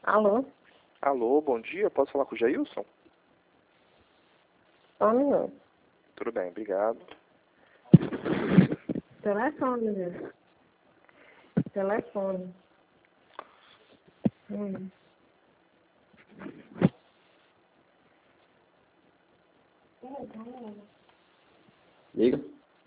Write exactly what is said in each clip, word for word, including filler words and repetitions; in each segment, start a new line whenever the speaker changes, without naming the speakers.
Alô?
Alô, bom dia. Posso falar com o Jailson?
Só um minuto.
Tudo bem, obrigado.
Telefone, gente. Telefone. Hum.
Liga.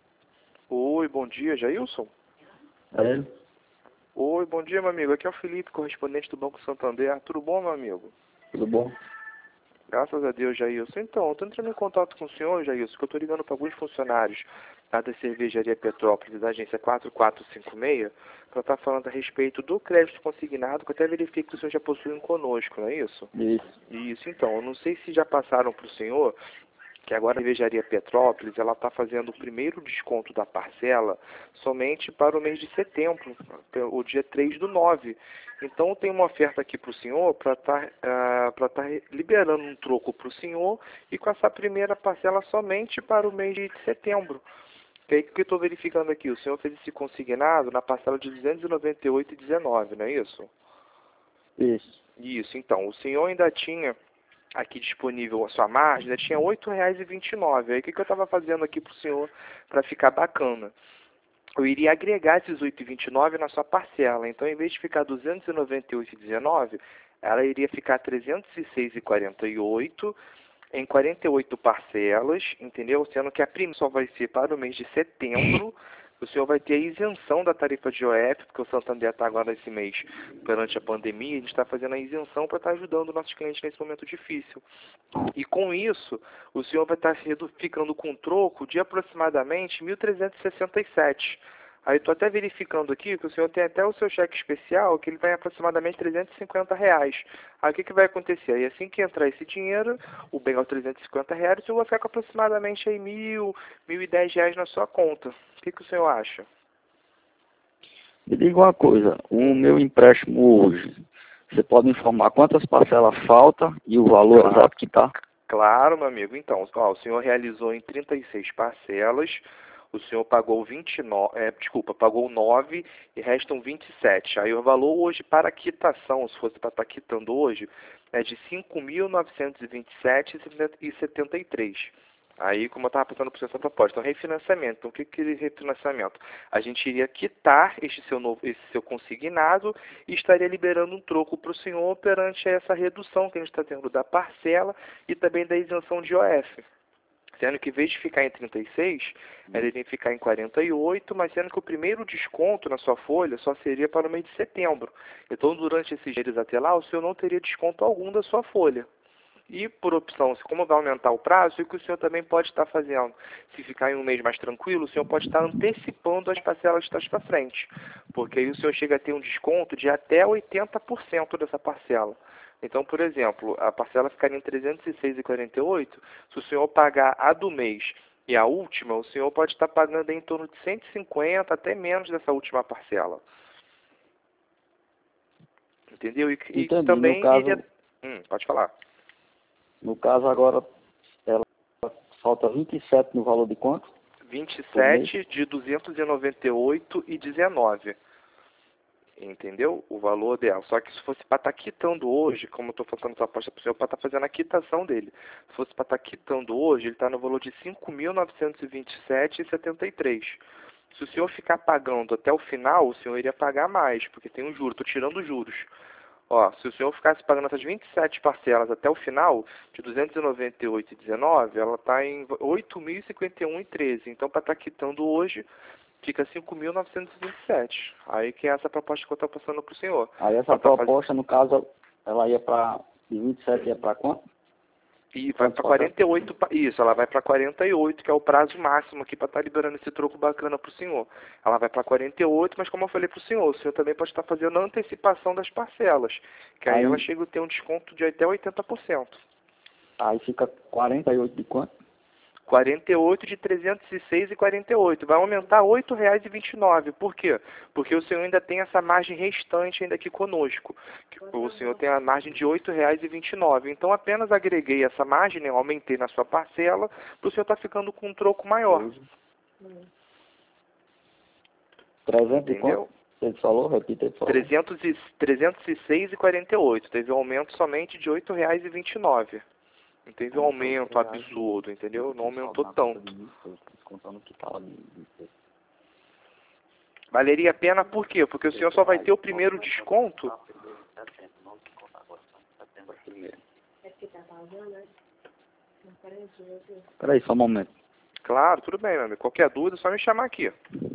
Oi, bom dia, Jailson.
É ele?
Oi, bom dia, meu amigo. Aqui é o Felipe, correspondente do Banco Santander. Tudo bom, meu amigo?
Tudo bom?
Graças a Deus, Jailson. Então, eu tô entrando em contato com o senhor, Jailson, que eu tô ligando para alguns funcionários lá da Cervejaria Petrópolis, da agência quatro quatro cinco seis, para estar falando a respeito do crédito consignado, que eu até verifiquei que o senhor já possui um conosco, não é isso?
Isso.
Isso, então. Eu não sei se já passaram para o senhor que agora a Cervejaria Petrópolis ela está fazendo o primeiro desconto da parcela somente para o mês de setembro, o dia três do nove. Então tem uma oferta aqui para o senhor para estar uh, para estar liberando um troco para o senhor e com essa primeira parcela somente para o mês de setembro. Que aí que eu estou verificando aqui, o senhor fez esse consignado na parcela de duzentos e noventa e oito reais e dezenove centavos, não é isso?
Isso.
Isso, então, o senhor ainda tinha aqui disponível a sua margem, ainda tinha oito reais e vinte e nove centavos. Aí o que, que eu estava fazendo aqui para o senhor para ficar bacana? Eu iria agregar esses oito reais e vinte e nove centavos na sua parcela. Então, em vez de ficar duzentos e noventa e oito reais e dezenove centavos, ela iria ficar trezentos e seis reais e quarenta e oito centavos em quarenta e oito parcelas, entendeu? Sendo que a primeira só vai ser para o mês de setembro. O senhor vai ter a isenção da tarifa de O F, porque o Santander está agora nesse mês, perante a pandemia, a gente está fazendo a isenção para estar ajudando nossos clientes nesse momento difícil. E com isso, o senhor vai estar ficando com um troco de aproximadamente mil trezentos e sessenta e sete. Aí estou até verificando aqui que o senhor tem até o seu cheque especial, que ele vai em aproximadamente trezentos e cinquenta reais. Aí o que, que vai acontecer? Aí assim que entrar esse dinheiro, o bem é trezentos e cinquenta reais, o senhor vai ficar com aproximadamente aí mil, mil e dez reais na sua conta. O que, que o senhor acha?
Me diga uma coisa, o meu empréstimo hoje, você pode informar quantas parcelas falta e o valor
Claro.
exato que está?
Claro, meu amigo. Então, ó, o senhor realizou em trinta e seis parcelas, o senhor pagou vinte e nove, é, desculpa, pagou nove e restam vinte e sete. Aí o valor hoje para quitação, se fosse para estar quitando hoje, é de cinco mil novecentos e vinte e sete reais e setenta e três. Aí, como eu estava passando por essa proposta, então, refinanciamento. Então, o que que é refinanciamento? A gente iria quitar este seu, novo, esse seu consignado e estaria liberando um troco para o senhor perante essa redução que a gente está tendo da parcela e também da isenção de O F. Sendo que, em vez de ficar em trinta e seis, ela iria ficar em quarenta e oito, mas sendo que o primeiro desconto na sua folha só seria para o mês de setembro. Então, durante esses dias até lá, o senhor não teria desconto algum da sua folha. E, por opção, como vai aumentar o prazo, o que o senhor também pode estar fazendo? Se ficar em um mês mais tranquilo, o senhor pode estar antecipando as parcelas de trás para frente. Porque aí o senhor chega a ter um desconto de até oitenta por cento dessa parcela. Então, por exemplo, a parcela ficaria em trezentos e seis reais e quarenta e oito. Se o senhor pagar a do mês e a última, o senhor pode estar pagando em torno de cento e cinquenta, até menos dessa última parcela. Entendeu? E, e
Entendi.
também
No caso,
iria... Hum, pode falar.
no caso agora, ela falta vinte e sete no valor de quanto?
vinte e sete de duzentos e noventa e oito e dezenove. Entendeu? O valor dela. Só que se fosse para estar quitando hoje, como eu estou falando essa aposta para o senhor, para estar fazendo a quitação dele. Se fosse para estar quitando hoje, ele está no valor de cinco mil novecentos e vinte e sete reais e setenta e três. Se o senhor ficar pagando até o final, o senhor iria pagar mais, porque tem um juro. Estou tirando os juros. Ó, se o senhor ficasse pagando essas vinte e sete parcelas até o final, de duzentos e noventa e oito reais e dezenove, ela está em oito mil e cinquenta e um reais e treze. Então, para estar quitando hoje, fica cinco mil novecentos e vinte e sete. Aí que é essa proposta que eu estou passando para o senhor.
Aí essa
Pra tá
proposta, no caso, ela ia para, de vinte e sete ia para quanto?
E vai para quarenta e oito, isso, ela vai para quarenta e oito, que é o prazo máximo aqui para estar liberando esse troco bacana para o senhor. Ela vai para quarenta e oito, mas como eu falei para o senhor, o senhor também pode estar fazendo a antecipação das parcelas, que aí,
Aí-
ela chega a ter um desconto de até oitenta por cento.
Aí fica quarenta e oito de quanto?
quarenta e oito de trezentos e seis reais e quarenta e oito. Vai aumentar oito reais e vinte e nove. Por quê? Porque o senhor ainda tem essa margem restante ainda aqui conosco. O senhor tem a margem de oito reais e vinte e nove. Então apenas agreguei essa margem, né, aumentei na sua parcela, para o senhor estar ficando com um troco maior.
trezentos de
Entendeu?
quanto? Você falou? Repita, por favor.
trezentos e, trezentos e seis e quarenta e oito. Teve um aumento somente de oito reais e vinte e nove. Não teve um aumento absurdo, entendeu? Não aumentou tanto. Valeria a pena por quê? Porque o senhor só vai ter o primeiro desconto.
Peraí, só um momento.
Claro, tudo bem, meu amigo. Qualquer dúvida é só me chamar aqui.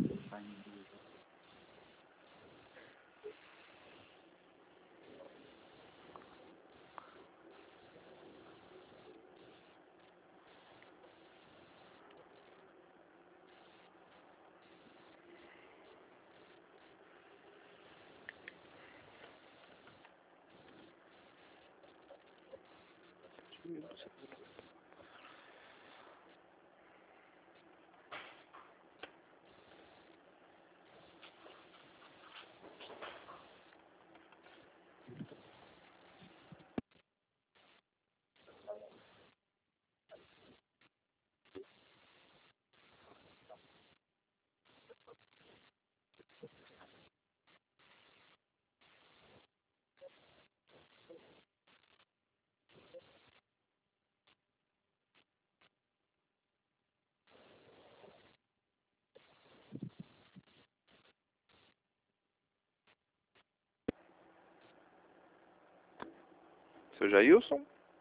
Seu Jailson?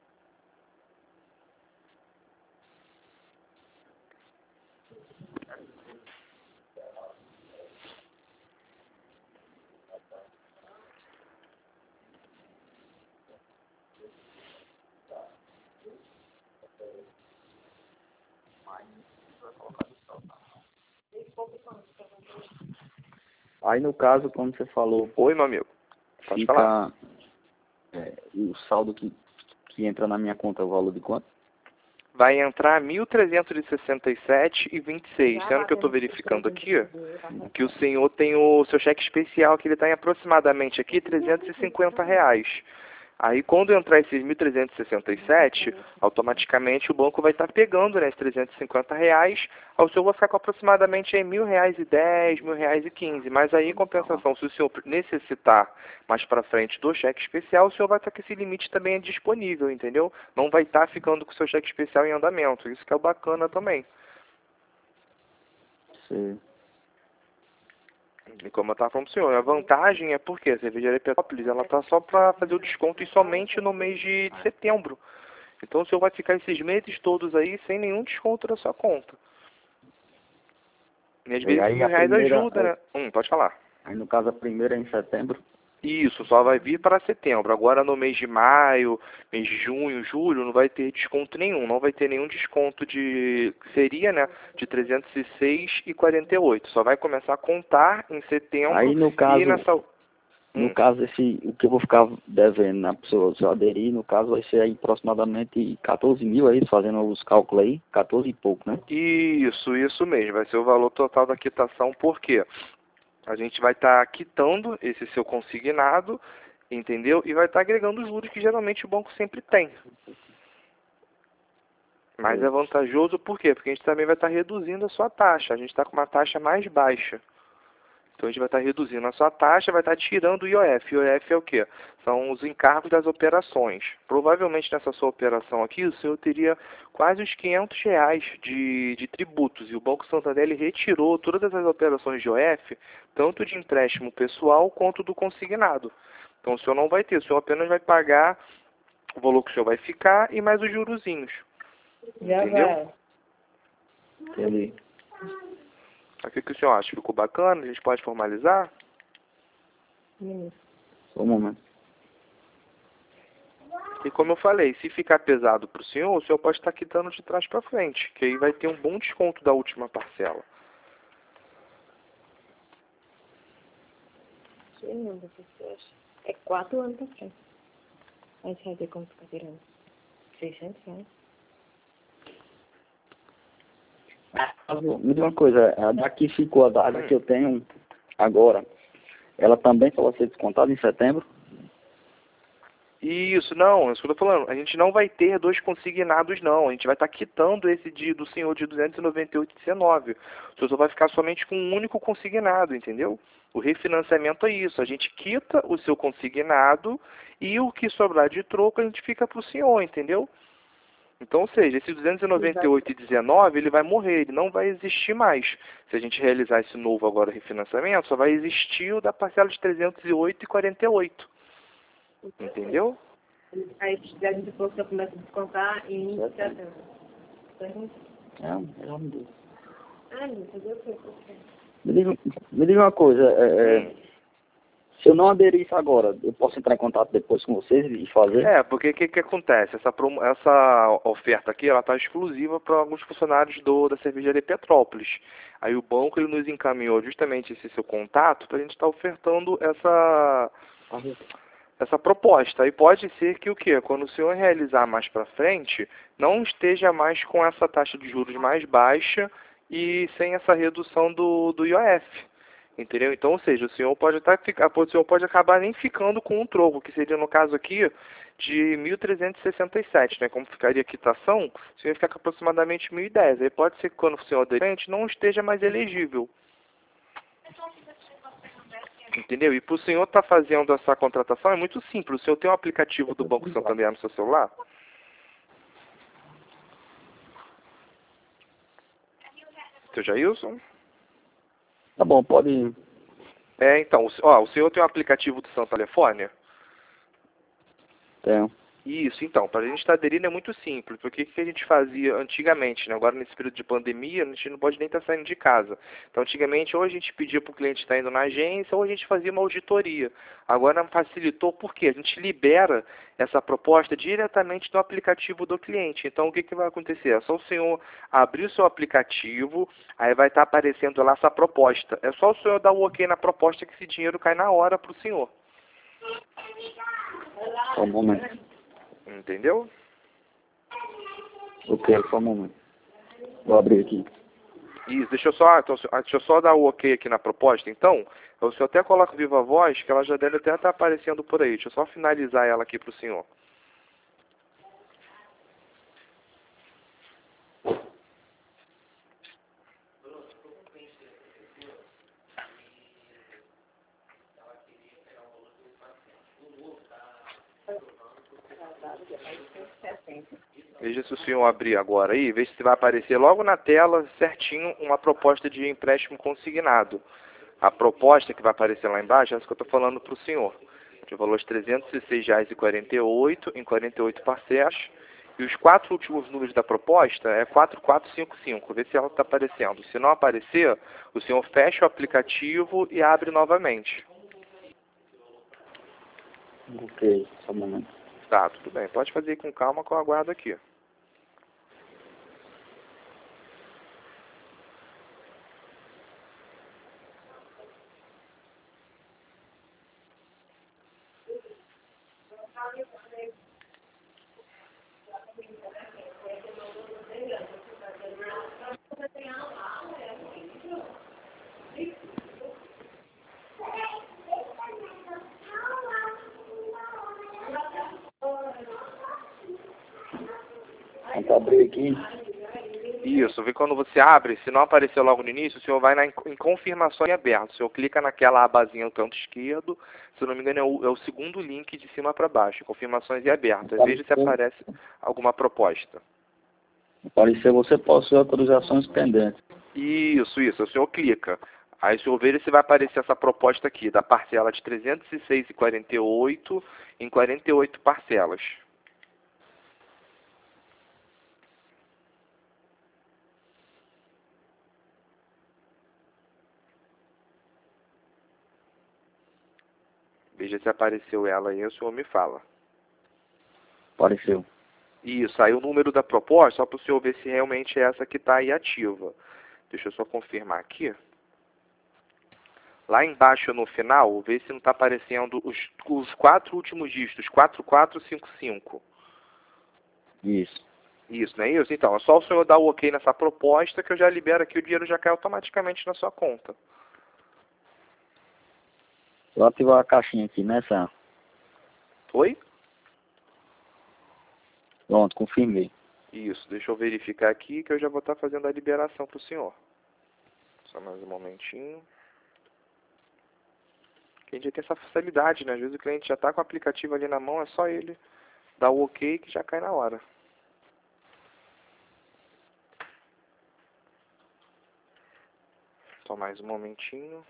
Aí no caso, como você falou,
Oi, meu amigo. Pode falar.
fica é, o saldo que, que entra na minha conta, o valor de quanto?
Vai entrar mil trezentos e sessenta e sete e vinte e seis. Sendo que eu estou verificando aqui que o senhor tem o seu cheque especial, que ele está em aproximadamente aqui trezentos e cinquenta reais. Aí quando entrar esses mil trezentos e sessenta e sete, automaticamente o banco vai estar pegando, né, esses trezentos e cinquenta reais, aí o senhor vai ficar com aproximadamente aí mil reais e dez, mil reais e quinze. Mas aí em compensação, se o senhor necessitar mais para frente do cheque especial, o senhor vai estar com esse limite também disponível, entendeu? Não vai estar ficando com o seu cheque especial em andamento. Isso que é o bacana também.
Sim.
E como eu estava falando para o senhor, a vantagem é porque a cervejaria Petrópolis, ela está só para fazer o desconto e somente no mês de setembro. Então o senhor vai ficar esses meses todos aí sem nenhum desconto da sua conta. E às
E
vezes
aí
mil
a
reais
primeira,
ajuda, né? Hum, pode falar.
Aí no caso a primeira é em setembro.
Isso, só vai vir para setembro. Agora no mês de maio, mês de junho, julho, não vai ter desconto nenhum. Não vai ter nenhum desconto de... Seria, né? De trezentos e seis e quarenta e oito. Só vai começar a contar em setembro.
Aí no caso,
e nessa...
no
hum.
caso esse, o que eu vou ficar devendo na pessoa, se eu aderir, no caso vai ser aí aproximadamente quatorze mil aí, fazendo os cálculos aí, quatorze e pouco, né?
Isso, isso mesmo. Vai ser o valor total da quitação. Por quê? A gente vai estar tá quitando esse seu consignado, entendeu? E vai estar tá agregando os juros que geralmente o banco sempre tem. Mas é vantajoso por quê? Porque a gente também vai estar tá reduzindo a sua taxa. A gente está com uma taxa mais baixa. Então a gente vai estar tá reduzindo a sua taxa, vai estar tá tirando o I O F. O I O F é o quê? São os encargos das operações. Provavelmente nessa sua operação aqui, o senhor teria quase uns quinhentos reais de, de tributos. E o Banco Santander ele retirou todas essas operações de I O F, tanto de empréstimo pessoal quanto do consignado. Então o senhor não vai ter, o senhor apenas vai pagar o valor que o senhor vai ficar e mais os jurozinhos. Entendeu?
Entendi.
O que, que o senhor acha? Ficou bacana? A gente pode formalizar?
Só um momento.
E como eu falei, se ficar pesado para o senhor, o senhor pode estar quitando de trás para frente, que aí vai ter um bom desconto da última parcela.
É quatro anos pra frente. Aí você vai ver como fica tirando. seiscentos reais.
Me diga uma coisa, a daqui ficou a data
Hum.
que eu tenho agora, ela também só vai ser descontada em setembro?
Isso, não, é isso que eu tô falando. A gente não vai ter dois consignados, não. A gente vai estar quitando esse de, do senhor de duzentos e noventa e oito vírgula dezenove. O senhor só vai ficar somente com um único consignado, entendeu? O refinanciamento é isso. A gente quita o seu consignado e o que sobrar de troco a gente fica para o senhor, entendeu? Então, ou seja, esse duzentos e noventa e oito vírgula dezenove ele vai morrer, ele não vai existir mais. Se a gente realizar esse novo agora refinanciamento, só vai existir o da parcela de trezentos e oito vírgula quarenta e oito. Entendeu?
Aí a gente falou que começa a descontar em setembro.
É, já me deu.
Ah, não, fazer o quê?
Me diga, me diga uma coisa, é, é, se eu não aderir isso agora, eu posso entrar em contato depois com vocês e fazer?
É, porque o que, que acontece? Essa, promo, essa oferta aqui, ela está exclusiva para alguns funcionários do, da cervejaria Petrópolis. Aí o banco ele nos encaminhou justamente esse seu contato para a gente estar tá ofertando essa, essa proposta. Aí pode ser que o quê? Quando o senhor realizar mais para frente, não esteja mais com essa taxa de juros mais baixa e sem essa redução do, do I O F. Entendeu? Então, ou seja, o senhor pode até ficar, o senhor pode acabar nem ficando com um troco, que seria no caso aqui de mil trezentos e sessenta e sete, né? Como ficaria a quitação, o senhor ia ficar com aproximadamente mil e dez. Aí pode ser que quando o senhor aderente não esteja mais elegível. Entendeu? E para o senhor estar tá fazendo essa contratação é muito simples. O senhor tem um aplicativo do Banco Santander no seu celular? Seu Jailson?
Tá bom, pode ir.
É, então, o, ó, o senhor tem um aplicativo do seu telefone?
Tenho.
Isso, então, para a gente estar aderindo é muito simples, porque o que a gente fazia antigamente, né? Agora nesse período de pandemia, a gente não pode nem estar saindo de casa. Então, antigamente, ou a gente pedia para o cliente estar indo na agência, ou a gente fazia uma auditoria. Agora facilitou, porque a gente libera essa proposta diretamente no aplicativo do cliente. Então, o que, que vai acontecer? É só o senhor abrir o seu aplicativo, aí vai estar aparecendo lá essa proposta. É só o senhor dar o ok na proposta que esse dinheiro cai na hora para o senhor.
Só um momento.
Entendeu?
Ok, só um momento. Vou abrir aqui.
Isso, deixa eu só, então, deixa eu só dar o ok aqui na proposta, então. O senhor até coloca viva voz, que ela já deve até estar aparecendo por aí. Deixa eu só finalizar ela aqui para o senhor. Veja se o senhor abrir agora aí, veja se vai aparecer logo na tela certinho uma proposta de empréstimo consignado. A proposta que vai aparecer lá embaixo é essa que eu estou falando para o senhor. De valor de trezentos e seis reais e quarenta e oito centavos em quarenta e oito parcelas. E os quatro últimos números da proposta é quatro quatro cinco cinco. Vê se ela está aparecendo. Se não aparecer, o senhor fecha o aplicativo e abre novamente.
Ok, só um momento.
Tá, tudo bem. Pode fazer com calma que eu aguardo aqui.
Vamos abrir aqui.
Isso, vê quando você abre, se não aparecer logo no início, o senhor vai na, em confirmação em aberto. O senhor clica naquela abazinha no canto esquerdo, se eu não me engano é o, é o segundo link de cima para baixo, confirmações em aberto. Veja se aparece alguma proposta.
Apareceu, você possui autorizações pendentes.
Isso, isso, o senhor clica. Aí o senhor veja se vai aparecer essa proposta aqui, da parcela de trezentos e seis reais e quarenta e oito centavos em quarenta e oito parcelas. Veja se apareceu ela aí, o senhor me fala.
Apareceu.
Isso, aí o número da proposta, só para o senhor ver se realmente é essa que está aí ativa. Deixa eu só confirmar aqui. Lá embaixo no final, vê se não está aparecendo os, os quatro últimos dígitos, quatro quatro cinco cinco.
Isso.
Isso, não é isso? Então, é só o senhor dar o ok nessa proposta que eu já libero aqui, o dinheiro já cai automaticamente na sua conta.
Vou ativar a caixinha aqui, né, Sam?
Oi?
Pronto, confirmei.
Isso, deixa eu verificar aqui que eu já vou estar fazendo a liberação para o senhor. Só mais um momentinho. Que a gente já tem essa facilidade, né? Às vezes o cliente já está com o aplicativo ali na mão, é só ele dar o ok que já cai na hora. Só mais um momentinho.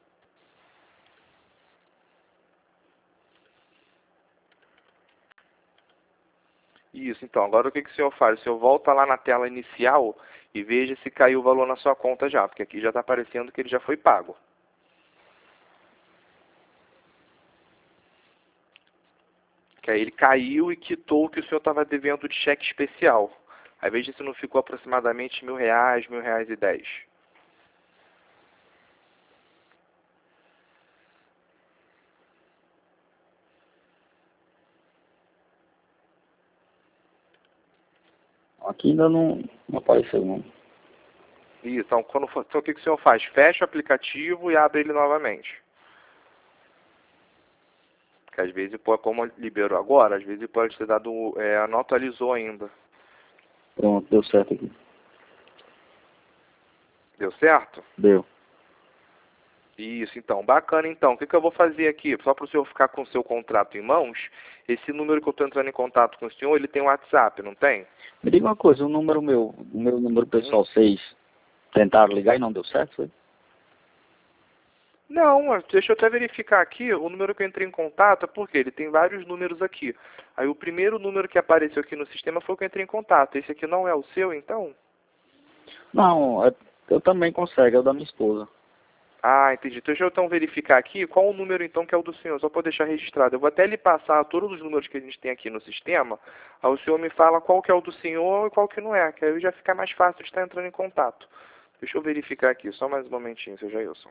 Isso, então, agora o que, que o senhor faz? O senhor volta lá na tela inicial e veja se caiu o valor na sua conta já, porque aqui já está aparecendo que ele já foi pago. Que aí ele caiu e quitou o que o senhor estava devendo de cheque especial. Aí veja se não ficou aproximadamente mil reais, mil reais e dez.
Aqui ainda não, não apareceu, não.
Isso, então, quando for, então o que, que o senhor faz? Fecha o aplicativo e abre ele novamente. Porque às vezes, pô, como liberou agora, às vezes pode ter dado, é, não atualizou ainda.
Pronto, deu certo aqui.
Deu certo?
Deu.
Isso, então, bacana então. O que, que eu vou fazer aqui? Só para o senhor ficar com o seu contrato em mãos, esse número que eu estou entrando em contato com o senhor, ele tem um WhatsApp, não tem?
Me diga uma coisa, o número meu, o meu número pessoal, vocês tentaram ligar e não deu certo, foi?
Não, deixa eu até verificar aqui, o número que eu entrei em contato é porque ele tem vários números aqui. Aí o primeiro número que apareceu aqui no sistema foi o que eu entrei em contato. Esse aqui não é o seu, então?
Não, é, eu também consigo, é o da minha esposa.
Ah, entendi. Deixa eu então verificar aqui qual o número então que é o do senhor, só para deixar registrado. Eu vou até lhe passar todos os números que a gente tem aqui no sistema, aí o senhor me fala qual que é o do senhor e qual que não é, que aí já fica mais fácil de estar entrando em contato. Deixa eu verificar aqui, só mais um momentinho, seu Jailson.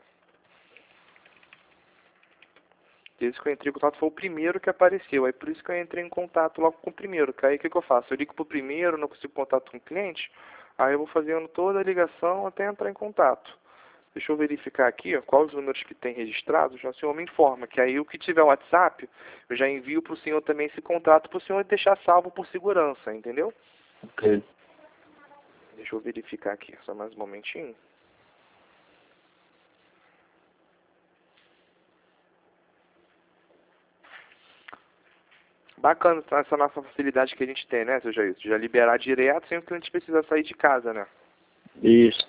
Esse que eu entrei em contato foi o primeiro que apareceu, aí por isso que eu entrei em contato logo com o primeiro, que aí o que, que eu faço? Eu ligo para o primeiro, não consigo contato com o cliente, aí eu vou fazendo toda a ligação até entrar em contato. Deixa eu verificar aqui, ó, quais os números que tem registrados, já o senhor me informa, que aí o que tiver WhatsApp, eu já envio para o senhor também esse contrato para o senhor deixar salvo por segurança, entendeu?
Ok.
Deixa eu verificar aqui, só mais um momentinho. Bacana essa nossa facilidade que a gente tem, né, seu Jair? Já liberar direto sem o cliente precisar sair de casa, né?
Isso.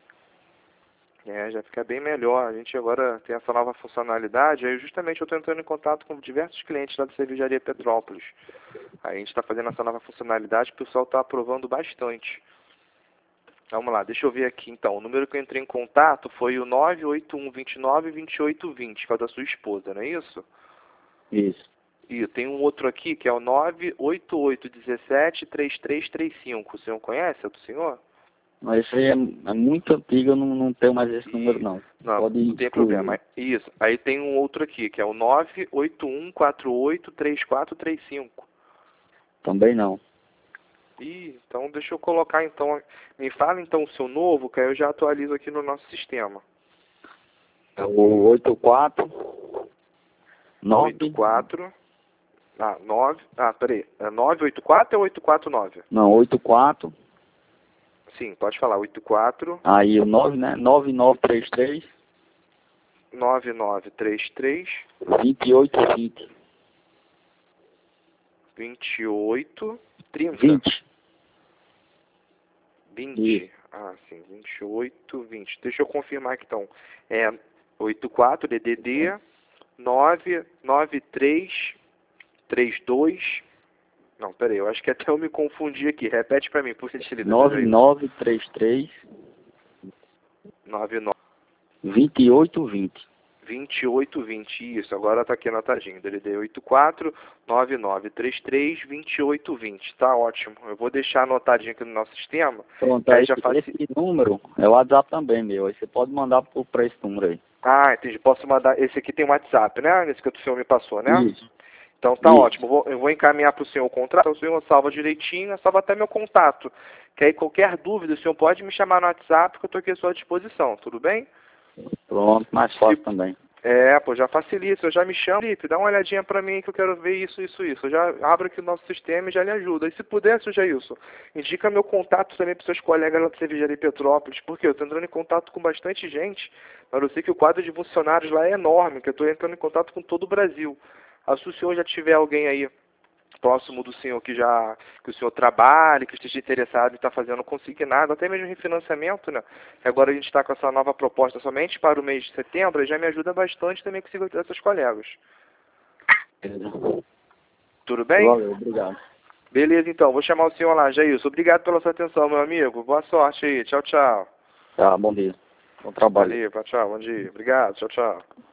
É, já fica bem melhor. A gente agora tem essa nova funcionalidade. Aí justamente eu estou entrando em contato com diversos clientes lá da Cervejaria Petrópolis. Aí a gente está fazendo essa nova funcionalidade, o pessoal está aprovando bastante. Vamos lá, deixa eu ver aqui então. O número que eu entrei em contato foi o nove oito um, dois nove, dois oito dois zero, que é o da sua esposa, não é isso?
Isso.
E tem um outro aqui que é o nove oito oito um sete, três três três cinco. O senhor conhece? É do senhor?
Mas isso aí é, é muito antigo, eu não, não tenho mais esse número, não.
Não,
Pode
não tem
excluir.
problema. Isso. Aí tem um outro aqui, que é o nove oito um quatro oito três quatro três cinco.
Também não.
Ih, então deixa eu colocar então. Me fala então o seu novo, que aí eu já atualizo aqui no nosso sistema.
É o oito quatro nove
oito quatro. Ah, nove. Ah, peraí. É nove oito quatro ou oito quatro nove?
Não, oito quatro.
Sim, pode falar. oito quatro.
Aí o nove, né? nove nove três três.
nove nove três três.
vinte e oito vinte.
vinte e oito trinta.
vinte.
vinte. Ah, sim, vinte e oito, vinte. Deixa eu confirmar aqui então. É oito quatro D D D nove nove três três dois. Não, peraí, eu acho que até eu me confundi aqui. Repete para mim, por gentileza.
nove nove três três.
nove nove
vinte e oito vinte.
vinte e oito vinte. Isso, agora tá aqui anotadinho. D D D oito quatro nove nove três três vinte e oito vinte. Tá ótimo. Eu vou deixar anotadinho aqui no nosso sistema.
Pronto,
aí
aí
já faz...
esse número é o WhatsApp também, meu. Aí você pode mandar para esse número aí.
Ah, entendi. Posso mandar. Esse aqui tem WhatsApp, né? Esse que o senhor me passou, né?
Isso.
Então tá
Isso.
ótimo. Vou, eu vou encaminhar para o senhor o contrato. O senhor salva direitinho, salva até meu contato. Que aí qualquer dúvida, o senhor pode me chamar no WhatsApp, que eu estou aqui à sua disposição. Tudo bem?
Pronto, mais fácil
Se...
também.
É, pô, já facilita, eu já me chamo, Felipe, dá uma olhadinha pra mim que eu quero ver isso, isso, isso. Eu já abro aqui o nosso sistema e já lhe ajuda. E se puder, seu Jailson, indica meu contato também pros seus colegas lá da Cervejaria Petrópolis, porque eu tô entrando em contato com bastante gente, mas eu sei que o quadro de funcionários lá é enorme, que eu tô entrando em contato com todo o Brasil. Ah, se o senhor já tiver alguém aí próximo do senhor que já que o senhor trabalhe, que esteja interessado em estar fazendo consignado, até mesmo refinanciamento, né? Que agora a gente está com essa nova proposta somente para o mês de setembro, já me ajuda bastante também conseguir essas colegas.
Beleza.
Tudo bem?
Valeu, obrigado.
Beleza, então. Vou chamar o senhor lá, Jailson. Obrigado pela sua atenção, meu amigo. Boa sorte aí. Tchau, tchau.
Tá, bom dia. Bom trabalho.
Valeu, tchau, bom dia. Obrigado, tchau, tchau.